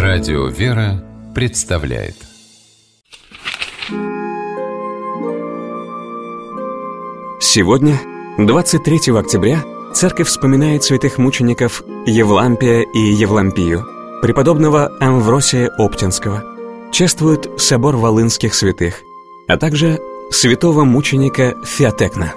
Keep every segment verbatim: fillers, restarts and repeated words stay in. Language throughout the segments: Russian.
Радио «Вера» представляет. Сегодня, двадцать третьего октября, Церковь вспоминает святых мучеников Евлампия и Евлампию, преподобного Амвросия Оптинского, чествует собор Волынских святых, а также святого мученика Феотекна.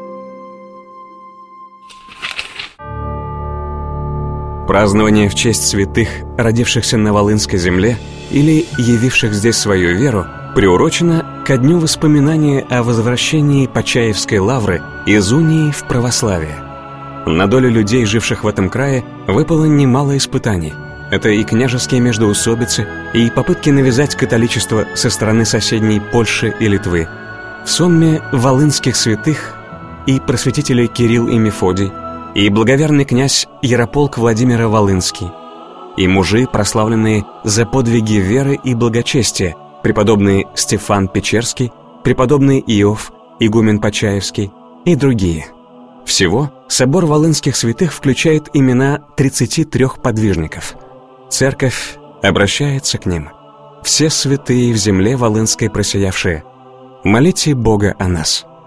Празднование в честь святых, родившихся на Волынской земле или явивших здесь свою веру, приурочено ко дню воспоминания о возвращении Почаевской лавры из унии в православие. На долю людей, живших в этом крае, выпало немало испытаний. Это и княжеские междоусобицы, и попытки навязать католичество со стороны соседней Польши и Литвы. В сонме волынских святых и просветителей Кирилл и Мефодий, и благоверный князь Ярополк Владимира Волынский, и мужи, прославленные за подвиги веры и благочестия, преподобный Стефан Печерский, преподобный Иов, игумен Почаевский и другие. Всего собор Волынских святых включает имена тридцати трёх подвижников. Церковь обращается к ним. Все святые в земле волынской просиявшие, молите Бога о нас.